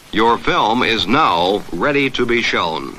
Your film is now ready to be shown.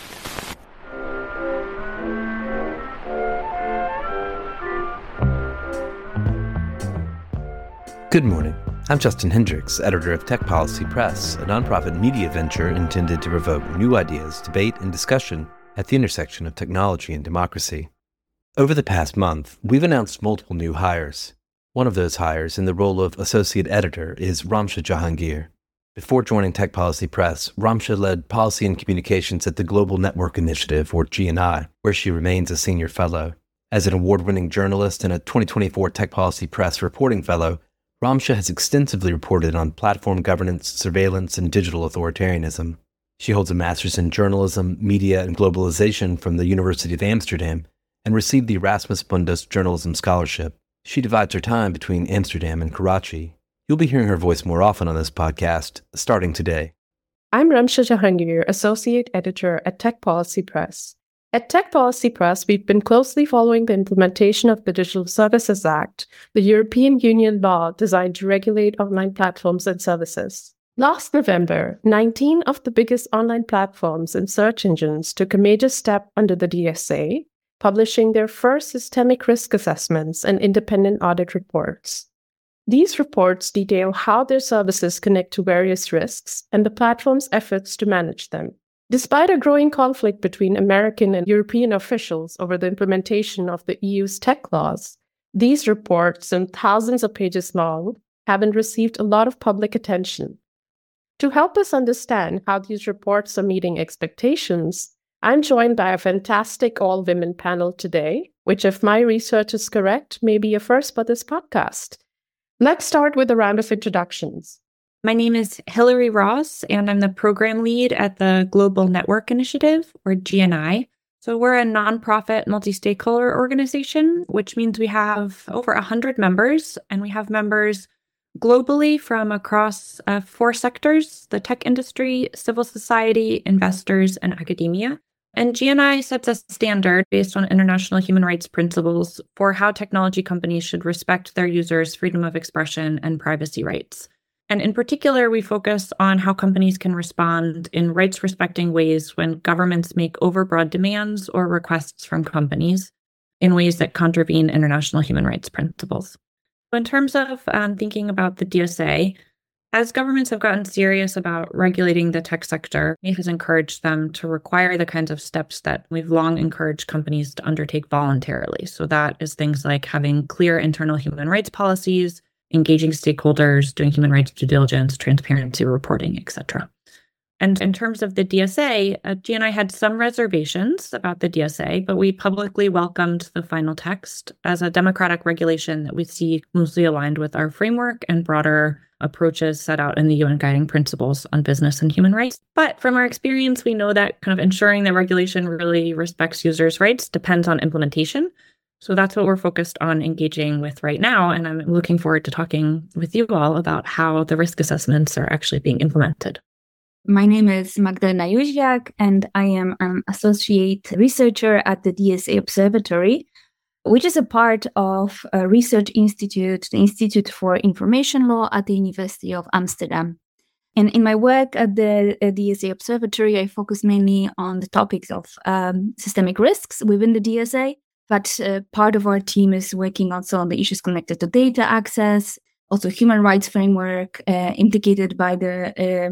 Good morning. I'm Justin Hendricks, editor of Tech Policy Press, a nonprofit media venture intended to provoke new ideas, debate, and discussion at the intersection of technology and democracy. Over the past month, we've announced multiple new hires. One of those hires in the role of associate editor is Ramsha Jahangir. Before joining Tech Policy Press, Ramsha led policy and communications at the Global Network Initiative, or GNI, where she remains a senior fellow. As an award-winning journalist and a 2024 Tech Policy Press reporting fellow, Ramsha has extensively reported on platform governance, surveillance, and digital authoritarianism. She holds a master's in journalism, media, and globalization from the University of Amsterdam and received the Erasmus Mundus Journalism Scholarship. She divides her time between Amsterdam and Karachi. You'll be hearing her voice more often on this podcast, starting today. I'm Ramsha Jahangir, Associate Editor at Tech Policy Press. At Tech Policy Press, we've been closely following the implementation of the Digital Services Act, the European Union law designed to regulate online platforms and services. Last November, 19 of the biggest online platforms and search engines took a major step under the DSA, publishing their first systemic risk assessments and independent audit reports. These reports detail how their services connect to various risks and the platform's efforts to manage them. Despite a growing conflict between American and European officials over the implementation of the EU's tech laws, these reports, and thousands of pages long, haven't received a lot of public attention. To help us understand how these reports are meeting expectations, I'm joined by a fantastic all-women panel today, which, if my research is correct, may be a first for this podcast. Let's start with a round of introductions. My name is Hillary Ross, and I'm the program lead at the Global Network Initiative, or GNI. So we're a nonprofit multi-stakeholder organization, which means we have over 100 members, and we have members globally from across 4 sectors: the tech industry, civil society, investors, and academia. And GNI sets a standard based on international human rights principles for how technology companies should respect their users' freedom of expression and privacy rights. And in particular, we focus on how companies can respond in rights-respecting ways when governments make overbroad demands or requests from companies in ways that contravene international human rights principles. So in terms of thinking about the DSA, as governments have gotten serious about regulating the tech sector, it has encouraged them to require the kinds of steps that we've long encouraged companies to undertake voluntarily. So that is things like having clear internal human rights policies, engaging stakeholders, doing human rights due diligence, transparency reporting, etc. And in terms of the DSA, GNI had some reservations about the DSA, but we publicly welcomed the final text as a democratic regulation that we see mostly aligned with our framework and broader approaches set out in the UN Guiding Principles on Business and Human Rights. But from our experience, we know that kind of ensuring that regulation really respects users' rights depends on implementation. So that's what we're focused on engaging with right now, and I'm looking forward to talking with you all about how the risk assessments are actually being implemented. My name is Magdalena Jóźwiak, and I am an associate researcher at the DSA Observatory, which is a part of a research institute, the Institute for Information Law at the University of Amsterdam. And in my work at the DSA Observatory, I focus mainly on the topics of systemic risks within the DSA. But part of our team is working also on the issues connected to data access, also human rights framework implicated by the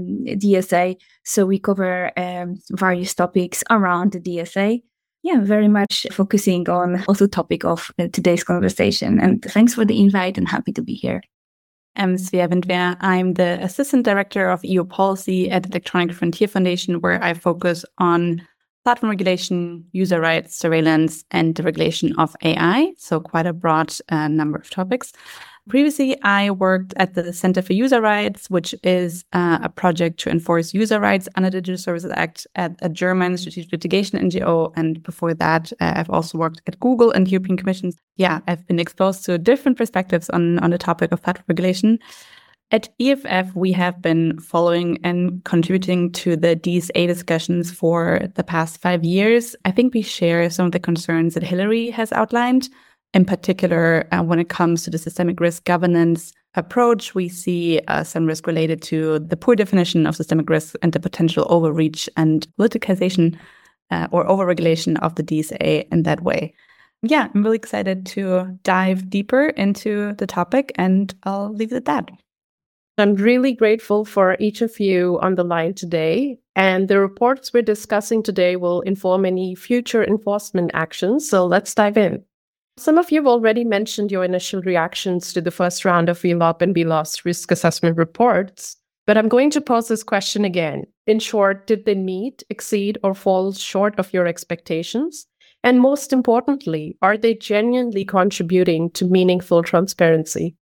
DSA. So we cover various topics around the DSA. Yeah, very much focusing on also topic of today's conversation. And thanks for the invite and happy to be here. I'm Svea Windwehr. I'm the Assistant Director of EU Policy at the Electronic Frontier Foundation, where I focus on platform regulation, user rights, surveillance, and the regulation of AI. So quite a broad number of topics. Previously, I worked at the Center for User Rights, which is a project to enforce user rights under the Digital Services Act at a German strategic litigation NGO. And before that, I've also worked at Google and European Commission. Yeah, I've been exposed to different perspectives on the topic of platform regulation. At EFF, we have been following and contributing to the DSA discussions for the past 5 years. I think we share some of the concerns that Hillary has outlined, in particular when it comes to the systemic risk governance, approach, we see some risk related to the poor definition of systemic risk and the potential overreach and politicization or overregulation of the DSA in that way. Yeah, I'm really excited to dive deeper into the topic, and I'll leave it at that. I'm really grateful for each of you on the line today, and the reports we're discussing today will inform any future enforcement actions, so let's dive in. Some of you have already mentioned your initial reactions to the first round of VLOP and VLOS risk assessment reports, but I'm going to pose this question again. In short, did they meet, exceed, or fall short of your expectations? And most importantly, are they genuinely contributing to meaningful transparency?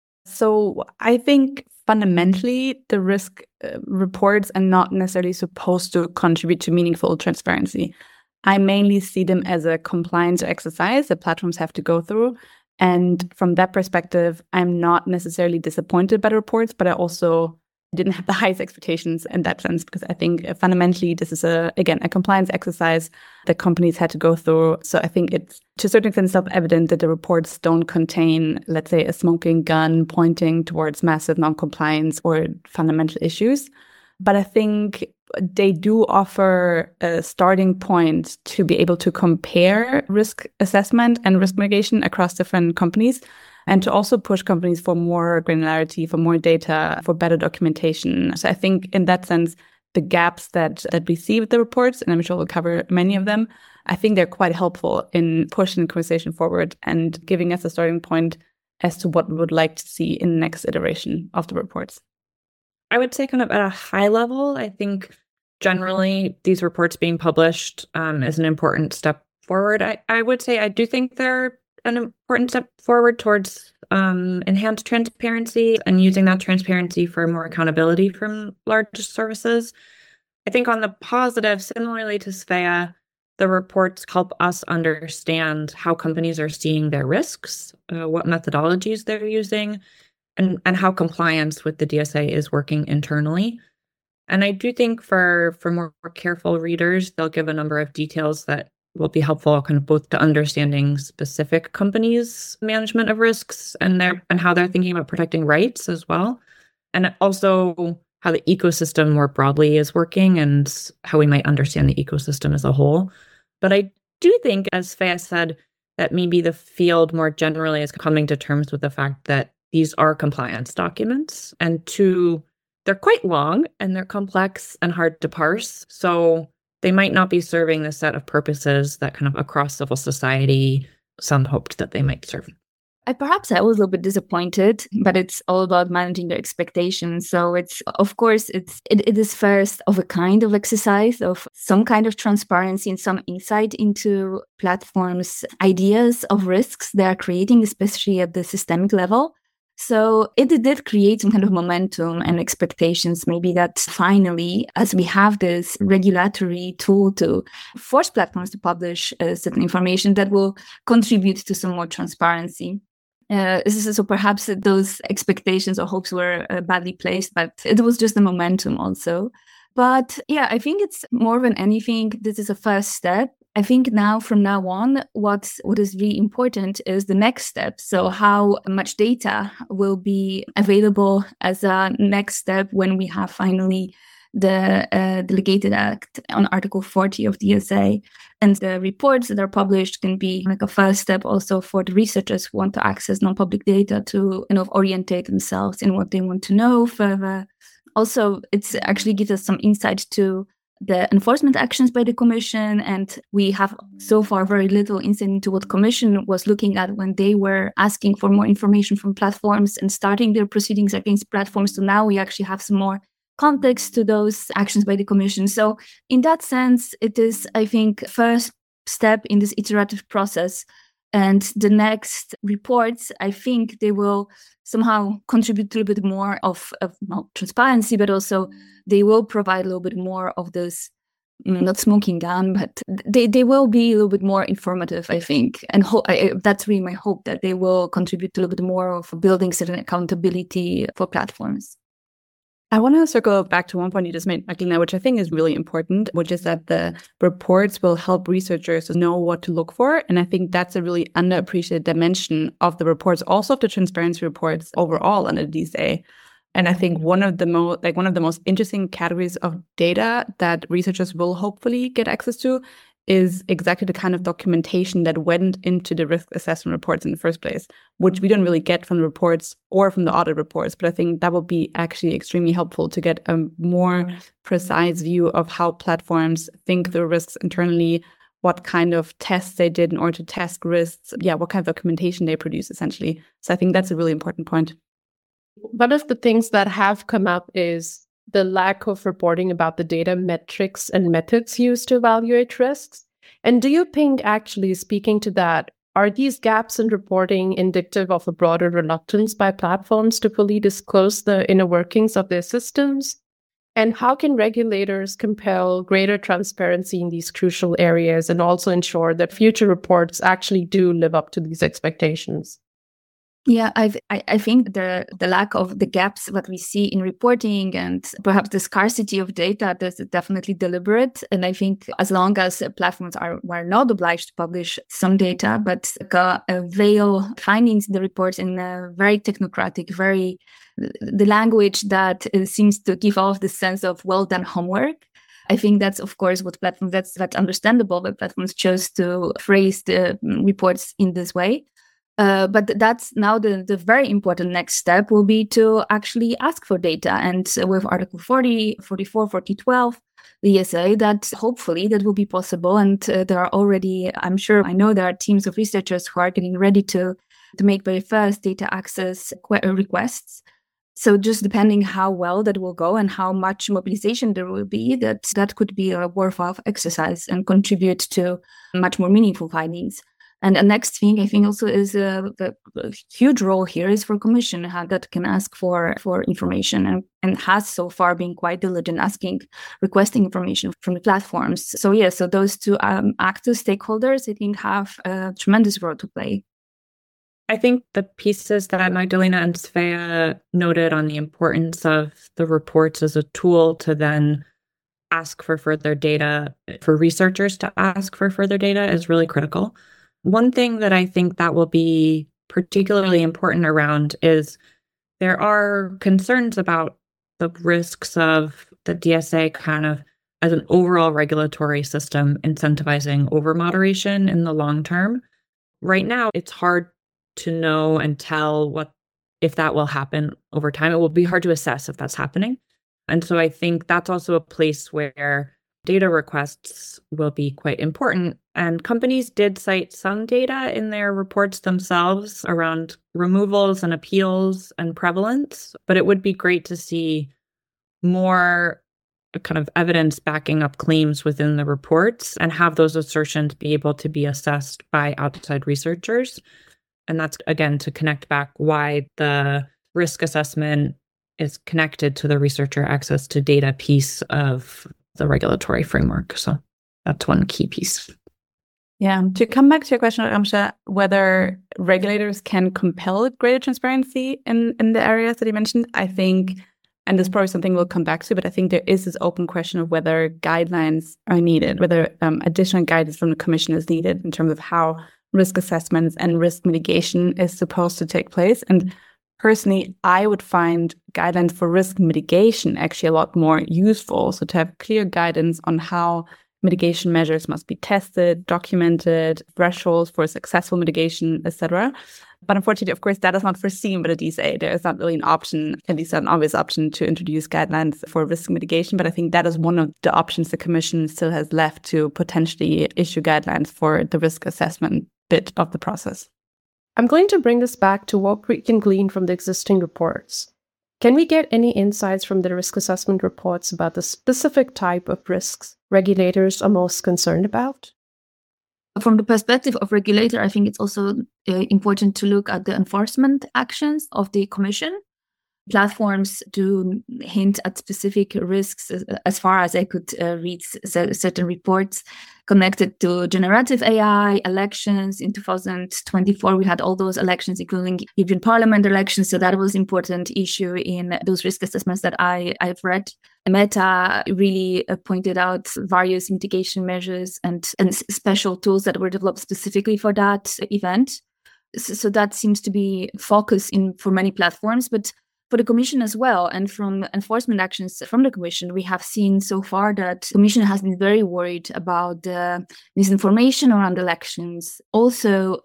So I think fundamentally, the risk reports are not necessarily supposed to contribute to meaningful transparency. I mainly see them as a compliance exercise that platforms have to go through. And from that perspective, I'm not necessarily disappointed by the reports, but I also didn't have the highest expectations in that sense, because I think fundamentally this is a compliance exercise that companies had to go through. So I think it's to a certain extent self-evident that the reports don't contain, let's say, a smoking gun pointing towards massive non-compliance or fundamental issues. But I think they do offer a starting point to be able to compare risk assessment and risk mitigation across different companies, and to also push companies for more granularity, for more data, for better documentation. So I think in that sense, the gaps that we see with the reports, and I'm sure we'll cover many of them, I think they're quite helpful in pushing the conversation forward and giving us a starting point as to what we would like to see in the next iteration of the reports. I would say kind of at a high level, I think generally these reports being published is an important step forward. I would say I do think they're an important step forward towards enhanced transparency and using that transparency for more accountability from large services. I think on the positive, similarly to Svea, the reports help us understand how companies are seeing their risks, what methodologies they're using, and how compliance with the DSA is working internally. And I do think for more careful readers, they'll give a number of details that will be helpful kind of both to understanding specific companies' management of risks and how they're thinking about protecting rights as well. And also how the ecosystem more broadly is working and how we might understand the ecosystem as a whole. But I do think, as Svea said, that maybe the field more generally is coming to terms with the fact that these are compliance documents, and they're quite long and they're complex and hard to parse. So they might not be serving the set of purposes that kind of across civil society some hoped that they might serve. Perhaps I was a little bit disappointed, but it's all about managing their expectations. So it is first of a kind of exercise of some kind of transparency and some insight into platforms' ideas of risks they are creating, especially at the systemic level. So it did create some kind of momentum and expectations, maybe that finally, as we have this regulatory tool to force platforms to publish certain information that will contribute to some more transparency. So perhaps those expectations or hopes were badly placed, but it was just the momentum also. But yeah, I think it's more than anything, this is a first step. I think from now on, what is really important is the next step. So how much data will be available as a next step when we have finally the delegated act on Article 40 of DSA. And the reports that are published can be like a first step also for the researchers who want to access non-public data to orientate themselves in what they want to know further. Also, it actually gives us some insight to the enforcement actions by the Commission, and we have so far very little insight into what Commission was looking at when they were asking for more information from platforms and starting their proceedings against platforms. So now we actually have some more context to those actions by the Commission. So in that sense, it is, I think, first step in this iterative process. And the next reports, I think they will somehow contribute to a little bit more of transparency, but also they will provide a little bit more of this, not smoking gun, but they will be a little bit more informative, I think. And that's really my hope, that they will contribute to a little bit more of building certain accountability for platforms. I want to circle back to one point you just made, Magdalena, which I think is really important, which is that the reports will help researchers know what to look for. And I think that's a really underappreciated dimension of the reports, also of the transparency reports overall under DSA. And I think one of the most interesting categories of data that researchers will hopefully get access to is exactly the kind of documentation that went into the risk assessment reports in the first place, which we don't really get from the reports or from the audit reports. But I think that will be actually extremely helpful to get a more precise view of how platforms think through risks internally, what kind of tests they did in order to test risks, what kind of documentation they produce, essentially. So I think that's a really important point. One of the things that have come up is the lack of reporting about the data metrics and methods used to evaluate risks. And do you think, actually, speaking to that, are these gaps in reporting indicative of a broader reluctance by platforms to fully disclose the inner workings of their systems? And how can regulators compel greater transparency in these crucial areas and also ensure that future reports actually do live up to these expectations? Yeah, I think the lack of the gaps that we see in reporting and perhaps the scarcity of data, that's definitely deliberate. And I think as long as platforms were not obliged to publish some data, but veil findings in the reports in a very technocratic, the language that seems to give off the sense of well done homework. I think that's, of course, what platforms, that's understandable that platforms chose to phrase the reports in this way. But that's now the very important next step will be to actually ask for data. And with Article 40, 44, 40, 12, the ESA, that hopefully that will be possible. And there are already, I know there are teams of researchers who are getting ready to make very first data access requests. So just depending how well that will go and how much mobilization there will be, that could be a worthwhile exercise and contribute to much more meaningful findings. And the next thing I think also is the huge role here is for Commission that can ask for information and has so far been quite diligent requesting information from the platforms. So those two active stakeholders I think have a tremendous role to play. I think the pieces that Magdalena and Svea noted on the importance of the reports as a tool to then ask for further data, for researchers to ask for further data is really critical. One thing that I think that will be particularly important around is there are concerns about the risks of the DSA kind of as an overall regulatory system incentivizing over-moderation in the long term. Right now, it's hard to know and tell if that will happen over time. It will be hard to assess if that's happening. And so I think that's also a place where data requests will be quite important. And companies did cite some data in their reports themselves around removals and appeals and prevalence, but it would be great to see more kind of evidence backing up claims within the reports and have those assertions be able to be assessed by outside researchers. And that's, again, to connect back why the risk assessment is connected to the researcher access to data piece of the regulatory framework. So that's one key piece. Yeah. To come back to your question, Ramsha, whether regulators can compel greater transparency in the areas that you mentioned, I think, and this is probably something we'll come back to, but I think there is this open question of whether guidelines are needed, whether additional guidance from the Commission is needed in terms of how risk assessments and risk mitigation is supposed to take place. And personally, I would find guidelines for risk mitigation actually a lot more useful. So to have clear guidance on how mitigation measures must be tested, documented, thresholds for successful mitigation, etc. But unfortunately, of course, that is not foreseen by the DSA. There is not really an option, at least an obvious option, to introduce guidelines for risk mitigation. But I think that is one of the options the Commission still has left to potentially issue guidelines for the risk assessment bit of the process. I'm going to bring this back to what we can glean from the existing reports. Can we get any insights from the risk assessment reports about the specific type of risks regulators are most concerned about? From the perspective of regulator, I think it's also important to look at the enforcement actions of the Commission. platforms do hint at specific risks as far as I could read certain reports connected to generative AI, elections. In 2024, we had all those elections, including European Parliament elections. So that was an important issue in those risk assessments that I've read. Meta really pointed out various mitigation measures and special tools that were developed specifically for that event. So that seems to be focus for many platforms, but for the Commission as well, and from enforcement actions from the Commission, we have seen so far that the Commission has been very worried about the misinformation around elections. Also,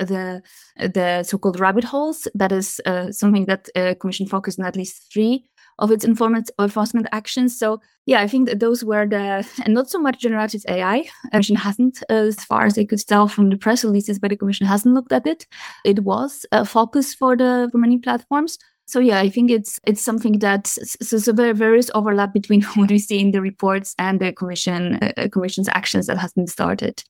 the so-called rabbit holes, that is something that the Commission focused on at least 3 of its enforcement actions. So yeah, I think that those were and not so much generative AI. The Commission hasn't, as far as I could tell from the press releases, but the Commission hasn't looked at it. It was a focus for many platforms. So yeah, I think it's something that so there is overlap between what we see in the reports and the Commission's actions that has been started.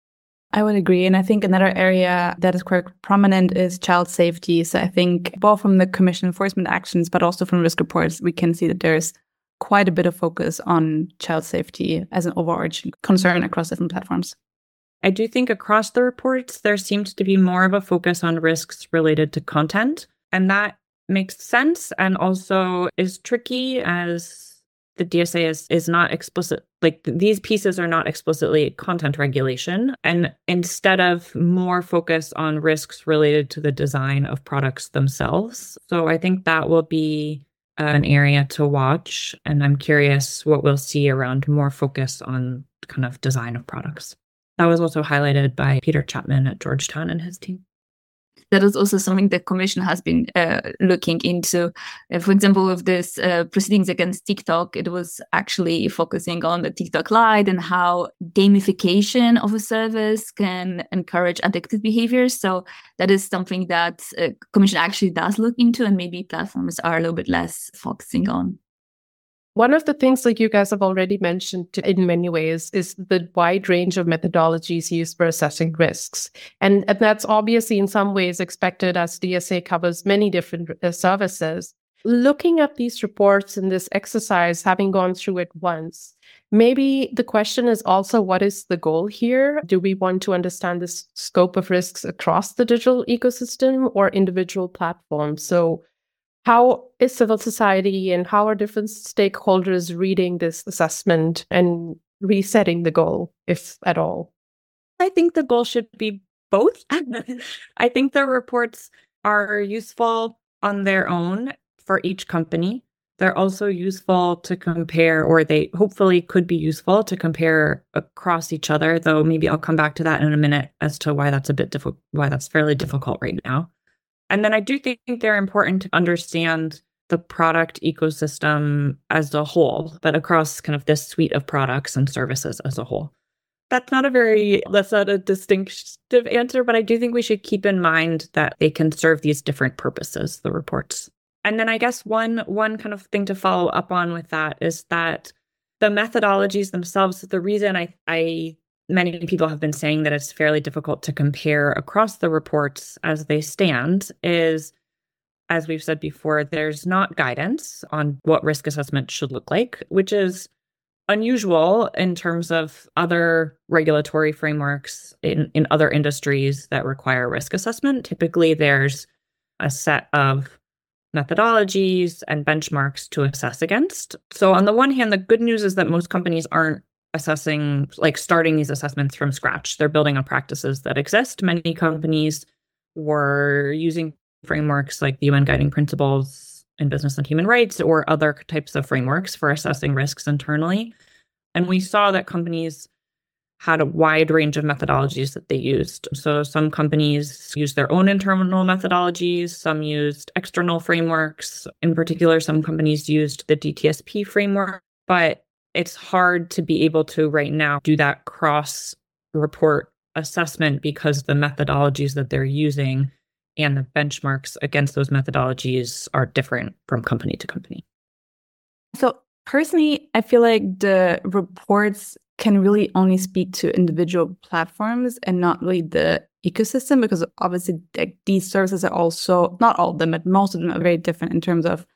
I would agree. And I think another area that is quite prominent is child safety. So I think both from the Commission enforcement actions, but also from risk reports, we can see that there's quite a bit of focus on child safety as an overarching concern across different platforms. I do think across the reports, there seems to be more of a focus on risks related to content. And that makes sense and also is tricky, as the DSA is not explicit. Like, these pieces are not explicitly content regulation, and instead of more focus on risks related to the design of products themselves. So I think that will be an area to watch, and I'm curious what we'll see around more focus on kind of design of products. That was also highlighted by Peter Chapman at Georgetown and his team. That is also something the Commission has been looking into. For example, with this proceedings against TikTok, it was actually focusing on the TikTok Lite and how gamification of a service can encourage addictive behaviors. So that is something that Commission actually does look into, and maybe platforms are a little bit less focusing on. One of the things that you guys have already mentioned in many ways is the wide range of methodologies used for assessing risks. And that's obviously in some ways expected, as DSA covers many different services. Looking at these reports and this exercise, having gone through it once, maybe the question is also, what is the goal here? Do we want to understand the scope of risks across the digital ecosystem or individual platforms? So how is civil society and how are different stakeholders reading this assessment and resetting the goal, if at all? I think the goal should be both. I think the reports are useful on their own for each company. They're also useful to compare, or they hopefully could be useful to compare across each other, though maybe I'll come back to that in a minute as to why that's why that's fairly difficult right now. And then I do think they're important to understand the product ecosystem as a whole, but across kind of this suite of products and services as a whole. That's not a distinctive answer, but I do think we should keep in mind that they can serve these different purposes, the reports. And then I guess one kind of thing to follow up on with that is that the methodologies themselves, the reason many people have been saying that it's fairly difficult to compare across the reports as they stand is, as we've said before, there's not guidance on what risk assessment should look like, which is unusual in terms of other regulatory frameworks in other industries that require risk assessment. Typically, there's a set of methodologies and benchmarks to assess against. So on the one hand, the good news is that most companies aren't starting these assessments from scratch. They're building on practices that exist. Many companies were using frameworks like the UN Guiding Principles in Business and Human Rights or other types of frameworks for assessing risks internally. And we saw that companies had a wide range of methodologies that they used. So some companies used their own internal methodologies, some used external frameworks. In particular, some companies used the DTSP framework, but it's hard to be able to right now do that cross-report assessment because the methodologies that they're using and the benchmarks against those methodologies are different from company to company. So personally, I feel like the reports can really only speak to individual platforms and not really the ecosystem, because obviously these services are also, not all of them, but most of them are very different in terms of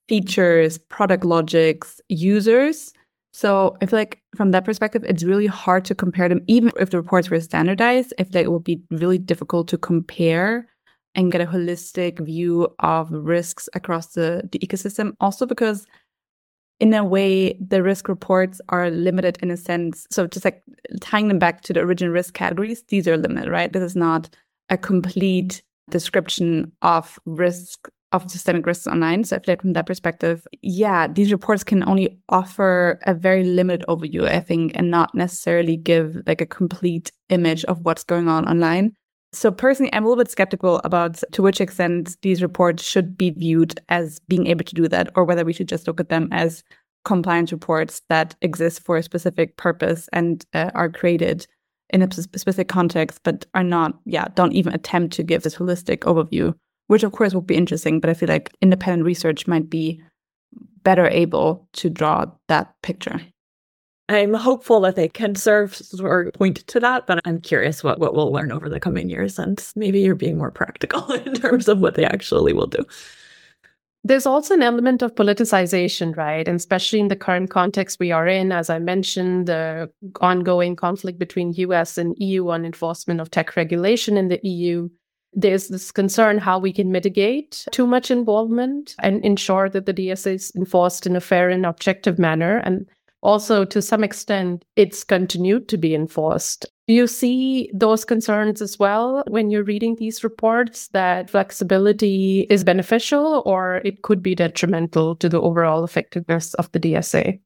features, product logics, users. So I feel like from that perspective, it's really hard to compare them. Even if the reports were standardized, I feel like it would be really difficult to compare and get a holistic view of risks across the ecosystem. Also because in a way, the risk reports are limited in a sense. So just like tying them back to the original risk categories, these are limited, right? This is not a complete description of risk, of systemic risks online. So I feel like from that perspective, yeah, these reports can only offer a very limited overview, I think, and not necessarily give like a complete image of what's going on online. So personally, I'm a little bit skeptical about to which extent these reports should be viewed as being able to do that, or whether we should just look at them as compliance reports that exist for a specific purpose and are created in a specific context, but are not, don't even attempt to give this holistic overview, which of course would be interesting, but I feel like independent research might be better able to draw that picture. I'm hopeful that they can serve or point to that, but I'm curious what we'll learn over the coming years, and maybe you're being more practical in terms of what they actually will do. There's also an element of politicization, right? And especially in the current context we are in, as I mentioned, the ongoing conflict between US and EU on enforcement of tech regulation in the EU. There's this concern how we can mitigate too much involvement and ensure that the DSA is enforced in a fair and objective manner. And also, to some extent, it's continued to be enforced. Do you see those concerns as well when you're reading these reports, that flexibility is beneficial or it could be detrimental to the overall effectiveness of the DSA?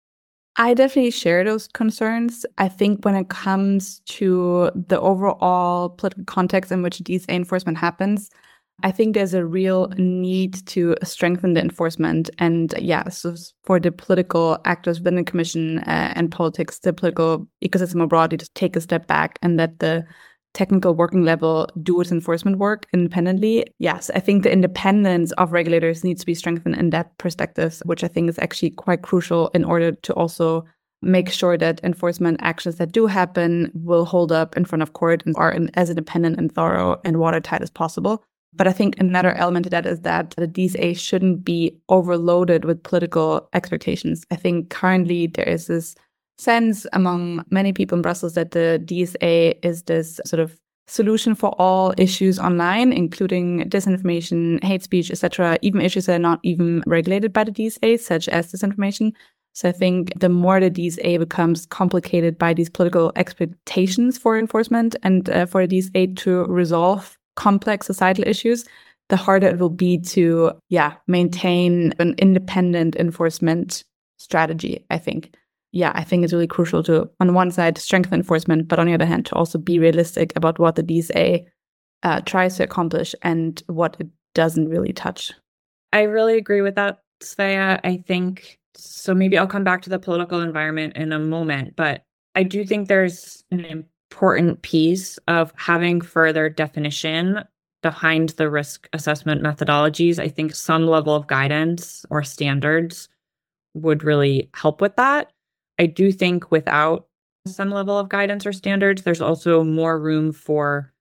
I definitely share those concerns. I think when it comes to the overall political context in which DSA enforcement happens, I think there's a real need to strengthen the enforcement. And so for the political actors within the Commission and politics, the political ecosystem more broadly, to take a step back and let the technical working level do its enforcement work independently. Yes, I think the independence of regulators needs to be strengthened in that perspective, which I think is actually quite crucial in order to also make sure that enforcement actions that do happen will hold up in front of court and are as independent and thorough and watertight as possible. But I think another element to that is that the DSA shouldn't be overloaded with political expectations. I think currently there is this sense among many people in Brussels that the DSA is this sort of solution for all issues online, including disinformation, hate speech, etc., even issues that are not even regulated by the DSA, such as disinformation. So I think the more the DSA becomes complicated by these political expectations for enforcement and for the DSA to resolve complex societal issues, the harder it will be to maintain an independent enforcement strategy, I think. I think it's really crucial to, on one side, strengthen enforcement, but on the other hand, to also be realistic about what the DSA tries to accomplish and what it doesn't really touch. I really agree with that, Svea. I think, so maybe I'll come back to the political environment in a moment, but I do think there's an important piece of having further definition behind the risk assessment methodologies. I think some level of guidance or standards would really help with that. I do think without some level of guidance or standards, there's also more room for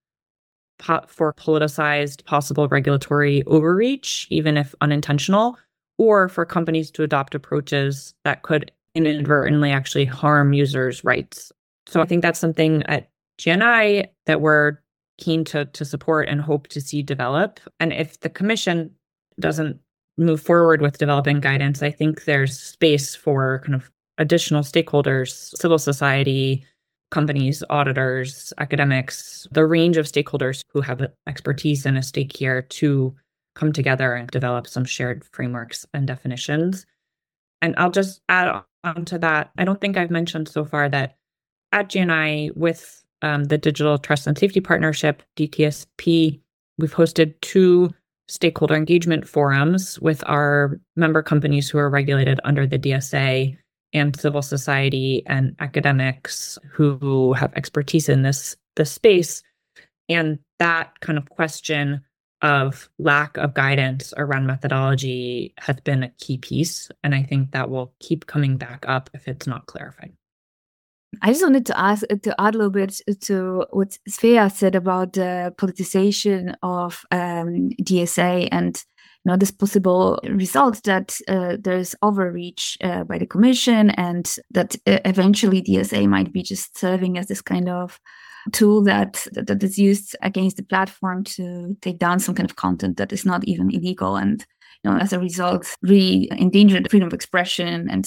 politicized possible regulatory overreach, even if unintentional, or for companies to adopt approaches that could inadvertently actually harm users' rights. So I think that's something at GNI that we're keen to support and hope to see develop. And if the Commission doesn't move forward with developing guidance, I think there's space for kind of additional stakeholders, civil society, companies, auditors, academics, the range of stakeholders who have expertise and a stake here to come together and develop some shared frameworks and definitions. And I'll just add on to that. I don't think I've mentioned so far that at GNI, with the Digital Trust and Safety Partnership, DTSP, we've hosted 2 stakeholder engagement forums with our member companies who are regulated under the DSA and civil society and academics who have expertise in this space. And that kind of question of lack of guidance around methodology has been a key piece. And I think that will keep coming back up if it's not clarified. I just wanted to add a little bit to what Svea said about the politicization of DSA and this possible result that there's overreach by the Commission, and that eventually DSA might be just serving as this kind of tool that is used against the platform to take down some kind of content that is not even illegal, and as a result, really endanger the freedom of expression and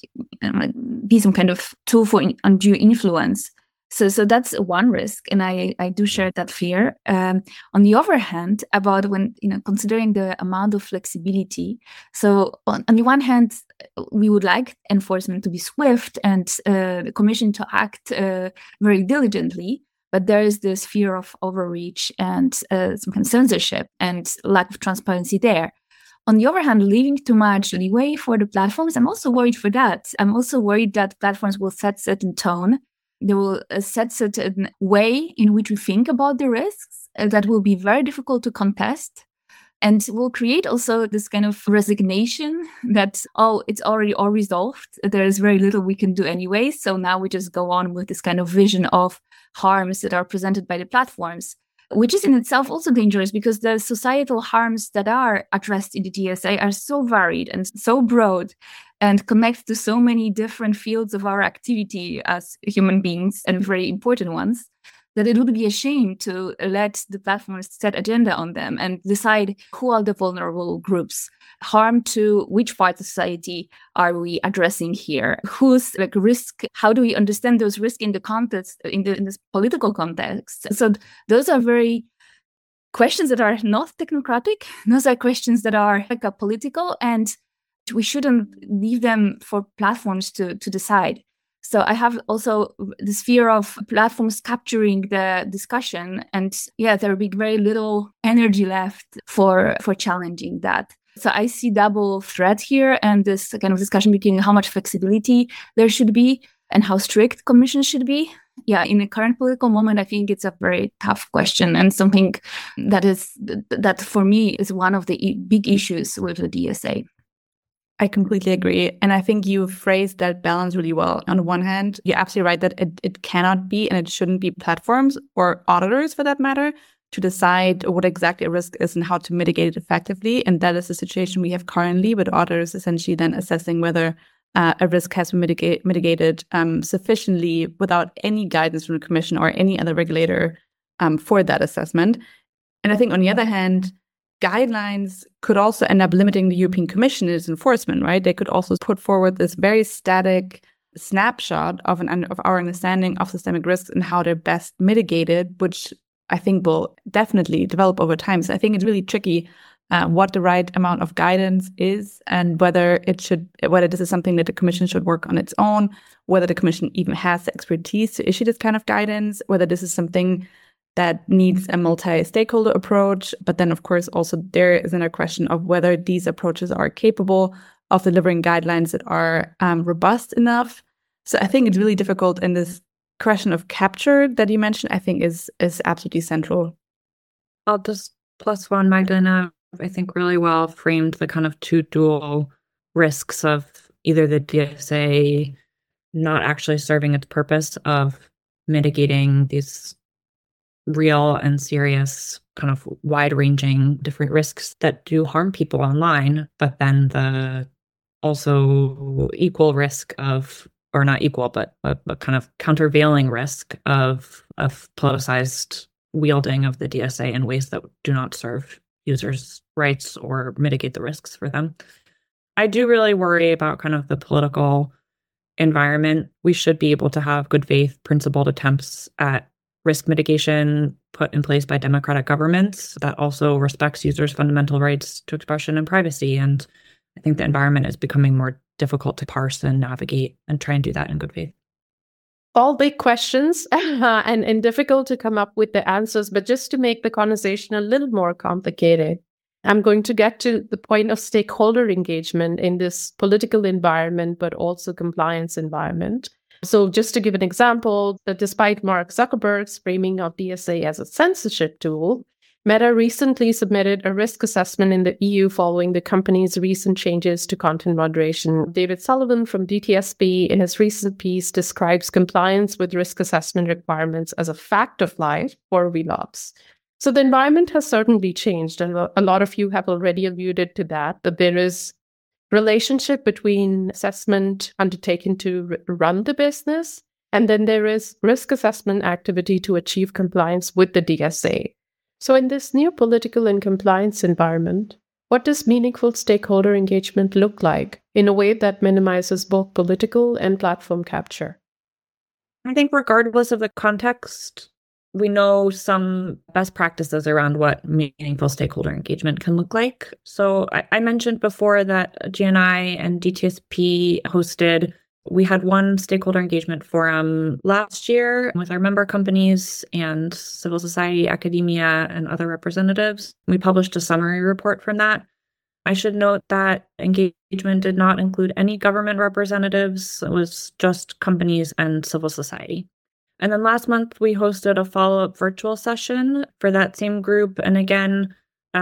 be some kind of tool for undue influence. So that's one risk, and I do share that fear. On the other hand, about when considering the amount of flexibility. So on the one hand, we would like enforcement to be swift and the Commission to act very diligently. But there is this fear of overreach and some kind of censorship and lack of transparency there. On the other hand, leaving too much leeway for the platforms, I'm also worried for that. I'm also worried that platforms will set certain tone. They will set certain way in which we think about the risks that will be very difficult to contest, and will create also this kind of resignation that, it's already all resolved. There is very little we can do anyway. So now we just go on with this kind of vision of harms that are presented by the platforms, which is in itself also dangerous because the societal harms that are addressed in the DSA are so varied and so broad and connect to so many different fields of our activity as human beings, and very important ones, that it would be a shame to let the platforms set agenda on them and decide who are the vulnerable groups, harm to which part of society are we addressing here, who's risk, how do we understand those risks in the context, in this political context. So those are very questions that are not technocratic. Those are questions that are political, and we shouldn't leave them for platforms to decide. So I have also this fear of platforms capturing the discussion, and there will be very little energy left for challenging that. So I see double threat here, and this kind of discussion between how much flexibility there should be and how strict Commission should be. In the current political moment, I think it's a very tough question, and something that for me is one of the big issues with the DSA. I completely agree. And I think you phrased that balance really well. On the one hand, you're absolutely right that it cannot be and it shouldn't be platforms or auditors, for that matter, to decide what exactly a risk is and how to mitigate it effectively. And that is the situation we have currently, with auditors essentially then assessing whether a risk has been mitigated sufficiently without any guidance from the Commission or any other regulator for that assessment. And I think on the other hand, guidelines could also end up limiting the European Commission in its enforcement, right? They could also put forward this very static snapshot of our understanding of systemic risks and how they're best mitigated, which I think will definitely develop over time. So I think it's really tricky what the right amount of guidance is, and whether this is something that the Commission should work on its own, whether the Commission even has the expertise to issue this kind of guidance, whether this is something that needs a multi-stakeholder approach. But then, of course, also there is another question of whether these approaches are capable of delivering guidelines that are robust enough. So I think it's really difficult, and this question of capture that you mentioned, I think is absolutely central. I'll just plus one, Magdalena, I think really well framed the kind of two dual risks of either the DSA not actually serving its purpose of mitigating these real and serious kind of wide-ranging different risks that do harm people online, but then the also equal risk of, or not equal, but a kind of countervailing risk of politicized wielding of the DSA in ways that do not serve users' rights or mitigate the risks for them. I do really worry about kind of the political environment. We should be able to have good faith, principled attempts at risk mitigation put in place by democratic governments that also respects users' fundamental rights to expression and privacy. And I think the environment is becoming more difficult to parse and navigate, and try and do that in good faith. All big questions and difficult to come up with the answers, but just to make the conversation a little more complicated, I'm going to get to the point of stakeholder engagement in this political environment, but also compliance environment. So just to give an example, that despite Mark Zuckerberg's framing of DSA as a censorship tool, Meta recently submitted a risk assessment in the EU following the company's recent changes to content moderation. David Sullivan from DTSB, in his recent piece, describes compliance with risk assessment requirements as a fact of life for vlogs. So the environment has certainly changed, and a lot of you have already alluded to that there is relationship between assessment undertaken to run the business, and then there is risk assessment activity to achieve compliance with the DSA. So in this new political and compliance environment, what does meaningful stakeholder engagement look like in a way that minimizes both political and platform capture? I think regardless of the context, we know some best practices around what meaningful stakeholder engagement can look like. So I mentioned before that GNI and DTSP hosted, we had one stakeholder engagement forum last year with our member companies and civil society, academia, and other representatives. We published a summary report from that. I should note that engagement did not include any government representatives. It was just companies and civil society. And then last month, we hosted a follow-up virtual session for that same group. And again,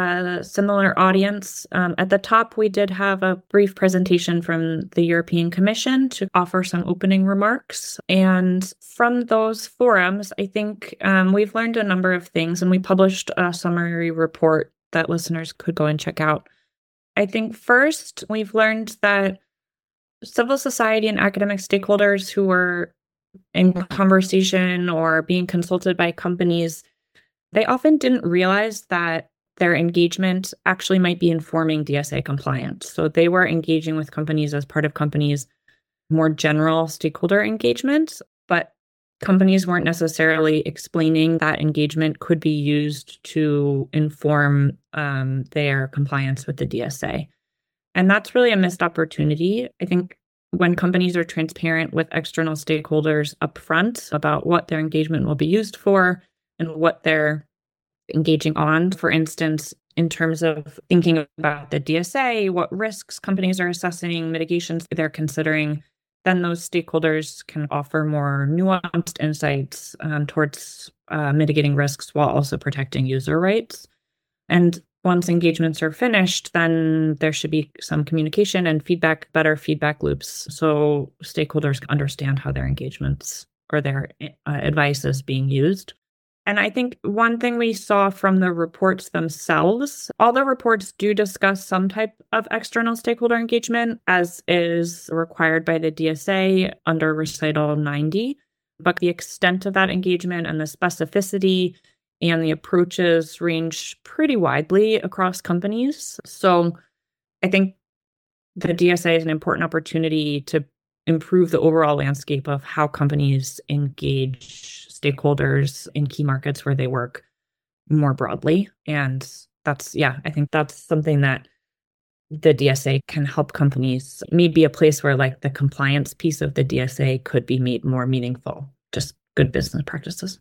a similar audience. At the top, we did have a brief presentation from the European Commission to offer some opening remarks. And from those forums, I think we've learned a number of things, and we published a summary report that listeners could go and check out. I think first, we've learned that civil society and academic stakeholders who were in conversation or being consulted by companies, they often didn't realize that their engagement actually might be informing DSA compliance. So they were engaging with companies as part of companies' more general stakeholder engagement, but companies weren't necessarily explaining that engagement could be used to inform their compliance with the DSA. And that's really a missed opportunity. I think when companies are transparent with external stakeholders upfront about what their engagement will be used for and what they're engaging on, for instance, in terms of thinking about the DSA, what risks companies are assessing, mitigations they're considering, then those stakeholders can offer more nuanced insights towards mitigating risks while also protecting user rights. And once engagements are finished, then there should be some communication and feedback, better feedback loops, so stakeholders understand how their engagements or their advice is being used. And I think one thing we saw from the reports themselves, all the reports do discuss some type of external stakeholder engagement, as is required by the DSA under Recital 90. But the extent of that engagement and the specificity and the approaches range pretty widely across companies. So I think the DSA is an important opportunity to improve the overall landscape of how companies engage stakeholders in key markets where they work more broadly. And that's, I think that's something that the DSA can help companies, maybe a place where like the compliance piece of the DSA could be made more meaningful, just good business practices.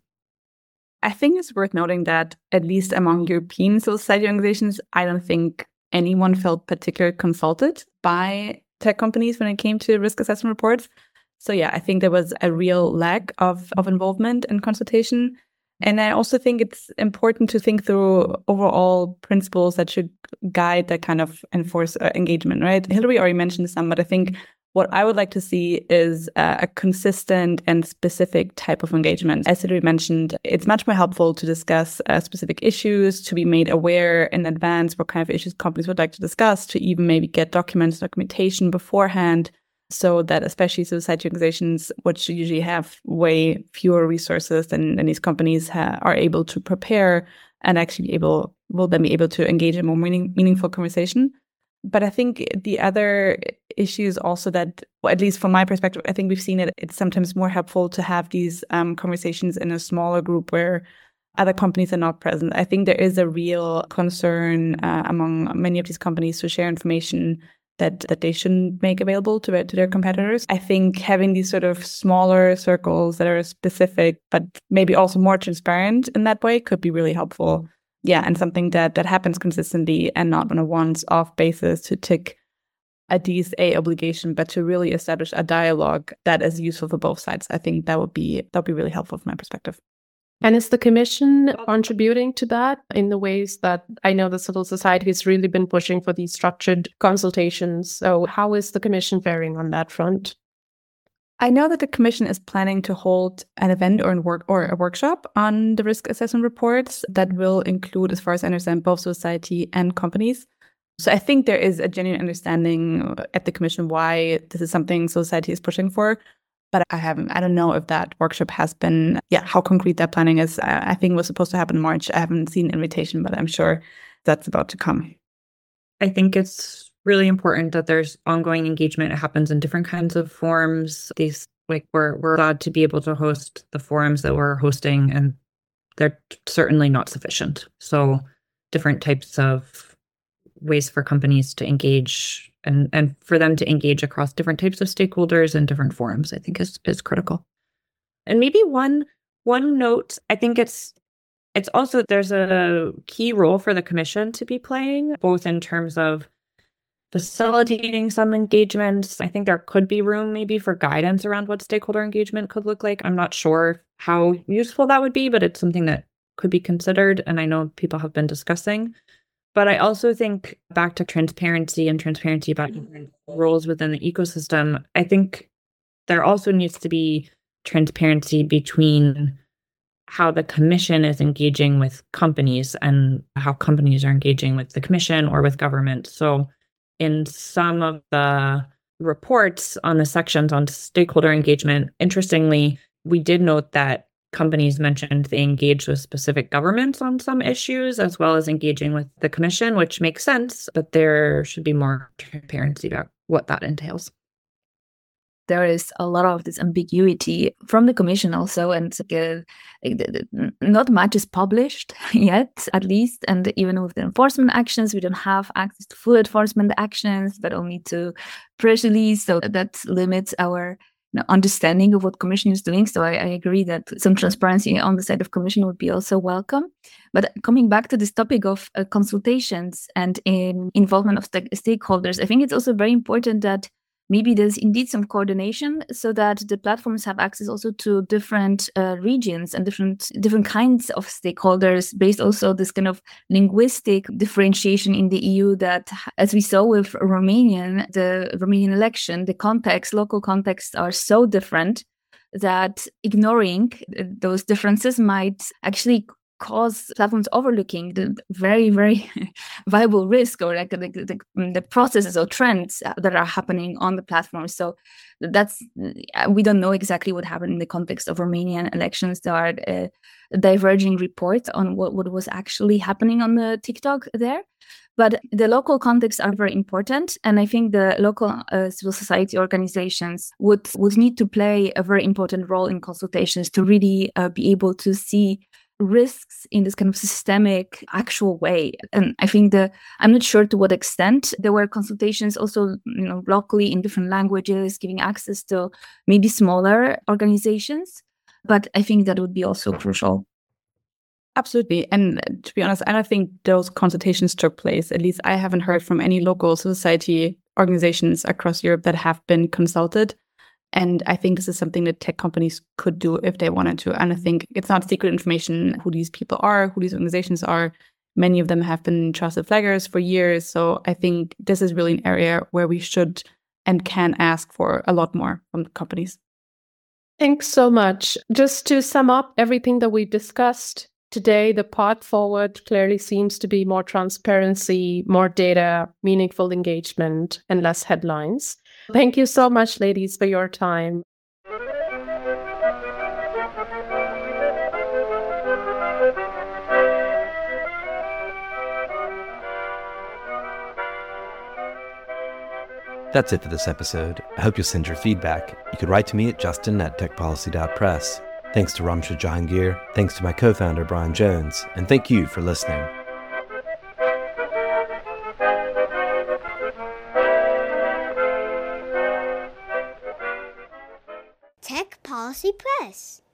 I think it's worth noting that at least among European civil society organizations, I don't think anyone felt particularly consulted by tech companies when it came to risk assessment reports. So I think there was a real lack of involvement and consultation. And I also think it's important to think through overall principles that should guide that kind of enforce engagement, right? Hillary already mentioned some, but I think what I would like to see is a consistent and specific type of engagement. As Hillary mentioned, it's much more helpful to discuss specific issues, to be made aware in advance what kind of issues companies would like to discuss, to even maybe get documentation beforehand, so that especially society organizations, which usually have way fewer resources than these companies are able to prepare and actually will then be able to engage in more meaningful conversation. But I think the other issue is also that, well, at least from my perspective, I think we've seen it's sometimes more helpful to have these conversations in a smaller group where other companies are not present. I think there is a real concern among many of these companies to share information that they shouldn't make available to their competitors. I think having these sort of smaller circles that are specific, but maybe also more transparent in that way could be really helpful. And something that happens consistently and not on a once-off basis to tick a DSA obligation, but to really establish a dialogue that is useful for both sides. I think that would be really helpful from my perspective. And is the Commission contributing to that in the ways that I know the civil society has really been pushing for these structured consultations? So how is the Commission faring on that front? I know that the Commission is planning to hold an event or a workshop on the risk assessment reports that will include, as far as I understand, both society and companies. So I think there is a genuine understanding at the Commission why this is something society is pushing for. But I don't know if that workshop has been, how concrete that planning is. I think it was supposed to happen in March. I haven't seen an invitation, but I'm sure that's about to come. I think it's really important that there's ongoing engagement. It happens in different kinds of forums. We're glad to be able to host the forums that we're hosting, and they're certainly not sufficient. So different types of ways for companies to engage and for them to engage across different types of stakeholders and different forums, I think is critical. And maybe one note, I think it's also, there's a key role for the Commission to be playing, both in terms of facilitating some engagements. I think there could be room maybe for guidance around what stakeholder engagement could look like. I'm not sure how useful that would be, but it's something that could be considered, and I know people have been discussing. But I also think back to transparency about roles within the ecosystem. I think there also needs to be transparency between how the Commission is engaging with companies and how companies are engaging with the Commission or with government. So in some of the reports on the sections on stakeholder engagement, interestingly, we did note that companies mentioned they engaged with specific governments on some issues, as well as engaging with the Commission, which makes sense, but there should be more transparency about what that entails. There is a lot of this ambiguity from the Commission also, and not much is published yet, at least. And even with the enforcement actions, we don't have access to full enforcement actions, but only to press release. So that limits our understanding of what Commission is doing. So I agree that some transparency on the side of Commission would be also welcome. But coming back to this topic of consultations and involvement of stakeholders, I think it's also very important that maybe there's indeed some coordination so that the platforms have access also to different regions and different kinds of stakeholders, based also this kind of linguistic differentiation in the EU that, as we saw with the Romanian election, the local contexts are so different that ignoring those differences might actually cause platforms overlooking the very, very viable risk or like the processes or trends that are happening on the platform. So we don't know exactly what happened in the context of Romanian elections. There are diverging reports on what was actually happening on the TikTok there. But the local contexts are very important. And I think the local civil society organizations would need to play a very important role in consultations to really be able to see risks in this kind of systemic, actual way. And I think I'm not sure to what extent there were consultations also, locally in different languages, giving access to maybe smaller organizations. But I think that would be also crucial. Absolutely. And to be honest, I don't think those consultations took place. At least I haven't heard from any local society organizations across Europe that have been consulted. And I think this is something that tech companies could do if they wanted to. And I think it's not secret information who these people are, who these organizations are. Many of them have been trusted flaggers for years. So I think this is really an area where we should and can ask for a lot more from the companies. Thanks so much. Just to sum up everything that we discussed today, the path forward clearly seems to be more transparency, more data, meaningful engagement, and less headlines. Thank you so much, ladies, for your time. That's it for this episode. I hope you'll send your feedback. You can write to me at justin@techpolicy.press. Thanks to Ramsha Jahangir, thanks to my co-founder Brian Jones, and thank you for listening. Tech Policy Press.